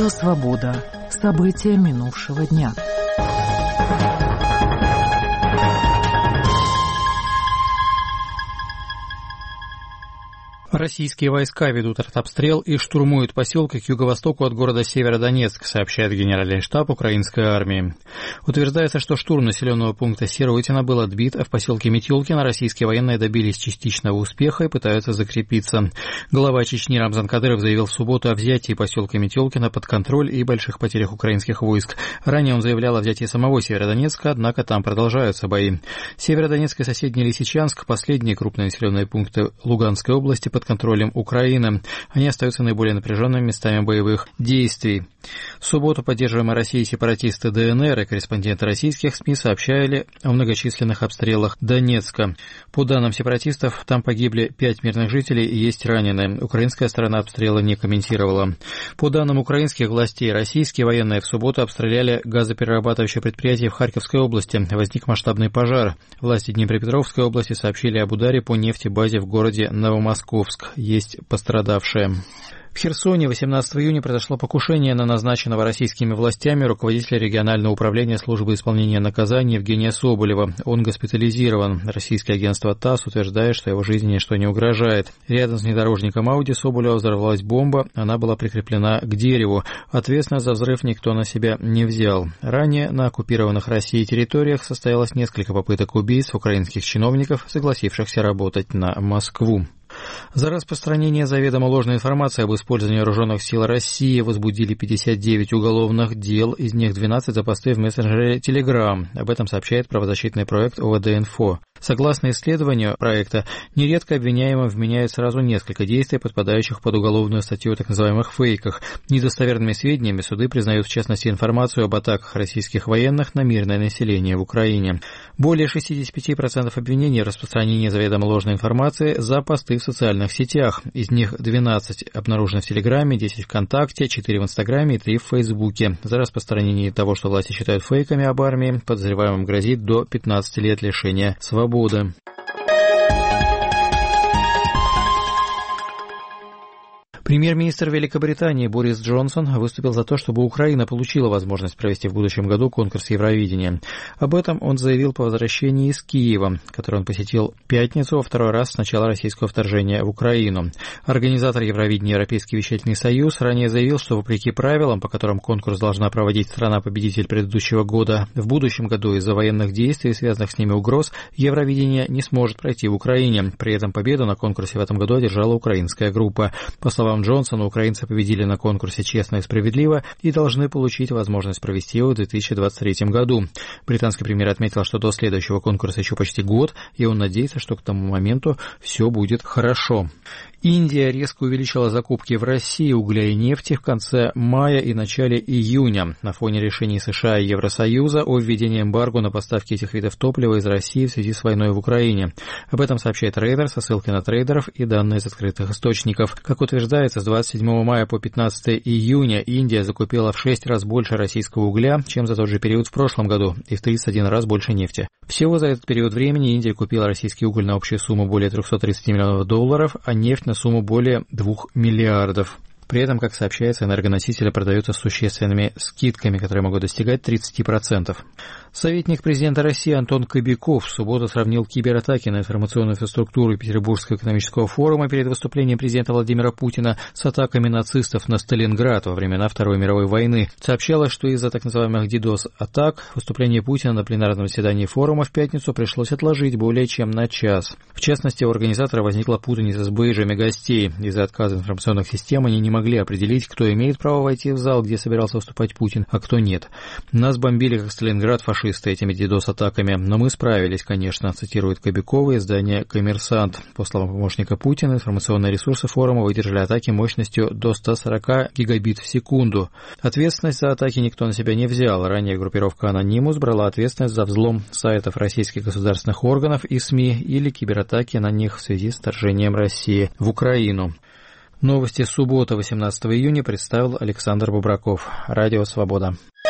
Радио «Свобода». События минувшего дня. Российские войска ведут артобстрел и штурмуют поселки к юго-востоку от города Северодонецк, сообщает Генеральный штаб украинской армии. Утверждается, что штурм населенного пункта Сиротино был отбит, а в поселке Метелкино российские военные добились частичного успеха и пытаются закрепиться. Глава Чечни Рамзан Кадыров заявил в субботу о взятии поселка Метелкино под контроль и больших потерях украинских войск. Ранее он заявлял о взятии самого Северодонецка, однако там продолжаются бои. Северодонецк и соседний Лисичанск – последние крупные населенные пункты Луганской области под контролем Украины. Они остаются наиболее напряженными местами боевых действий. В субботу поддерживаемые Россией сепаратисты ДНР и корреспонденты российских СМИ сообщали о многочисленных обстрелах Донецка. По данным сепаратистов, там погибли 5 мирных жителей и есть раненые. Украинская сторона обстрела не комментировала. По данным украинских властей, российские военные в субботу обстреляли газоперерабатывающее предприятие в Харьковской области. Возник масштабный пожар. Власти Днепропетровской области сообщили об ударе по нефтебазе в городе Новомосковск. Есть пострадавшие. В Херсоне 18 июня произошло покушение на назначенного российскими властями руководителя регионального управления службы исполнения наказаний Евгения Соболева. Он госпитализирован. Российское агентство ТАСС утверждает, что его жизни ничто не угрожает. Рядом с внедорожником Ауди Соболева взорвалась бомба. Она была прикреплена к дереву. Ответственность за взрыв никто на себя не взял. Ранее на оккупированных Россией территориях состоялось несколько попыток убийств украинских чиновников, согласившихся работать на Москву. За распространение заведомо ложной информации об использовании вооруженных сил России возбудили 59 уголовных дел, из них 12 за посты в мессенджере Telegram. Об этом сообщает правозащитный проект ОВД-Инфо. Согласно исследованию проекта, нередко обвиняемым вменяют сразу несколько действий, подпадающих под уголовную статью о так называемых фейках. Недостоверными сведениями суды признают в частности информацию об атаках российских военных на мирное население в Украине. Более 65% обвинений в распространении заведомо ложной информации за посты в социальных сетях. Из них 12 обнаружено в Телеграме, 10 ВКонтакте, 4 в Инстаграме и 3 в Фейсбуке. За распространение того, что власти считают фейками об армии, подозреваемым грозит до 15 лет лишения свободы. Премьер-министр Великобритании Борис Джонсон выступил за то, чтобы Украина получила возможность провести в будущем году конкурс Евровидения. Об этом он заявил по возвращении из Киева, который он посетил в пятницу во второй раз с начала российского вторжения в Украину. Организатор Евровидения Европейский вещательный союз ранее заявил, что вопреки правилам, по которым конкурс должна проводить страна-победитель предыдущего года, в будущем году из-за военных действий и связанных с ними угроз Евровидение не сможет пройти в Украине. При этом победу на конкурсе в этом году одержала украинская группа. По словам Джонсона, украинцы победили на конкурсе честно и справедливо и должны получить возможность провести его в 2023 году. Британский премьер отметил, что до следующего конкурса еще почти год, и он надеется, что к тому моменту все будет хорошо. Индия резко увеличила закупки в России угля и нефти в конце мая и начале июня на фоне решений США и Евросоюза о введении эмбарго на поставки этих видов топлива из России в связи с войной в Украине. Об этом сообщает Reuters со ссылкой на трейдеров и данные из открытых источников. Как утверждается, с 27 мая по 15 июня Индия закупила в 6 раз больше российского угля, чем за тот же период в прошлом году, и в 31 раз больше нефти. Всего за этот период времени Индия купила российский уголь на общую сумму более $330 миллионов, а нефть на сумму более 2 миллиардов. При этом, как сообщается, энергоносители продаются с существенными скидками, которые могут достигать 30%. Советник президента России Антон Кобяков в субботу сравнил кибератаки на информационную инфраструктуру Петербургского экономического форума перед выступлением президента Владимира Путина с атаками нацистов на Сталинград во времена Второй мировой войны. Сообщалось, что из-за так называемых DDoS-атак выступление Путина на пленарном заседании форума в пятницу пришлось отложить более чем на час. В частности, у организатора возникла путаница с бейджами гостей. Из-за отказа информационных систем они не могли определить, кто имеет право войти в зал, где собирался выступать Путин, а кто нет. Нас бомбили, как Сталинград, фашисты этими DDoS-атаками, но мы справились, конечно, цитирует Кобякова издание «Коммерсант». По словам помощника Путина, информационные ресурсы форума выдержали атаки мощностью до 140 гигабит в секунду. Ответственность за атаки никто на себя не взял. Ранее группировка «Анонимус» брала ответственность за взлом сайтов российских государственных органов и СМИ или кибератаки на них в связи с вторжением России в Украину. Новости субботы, 18 июня, представил Александр Бубраков. Радио «Свобода».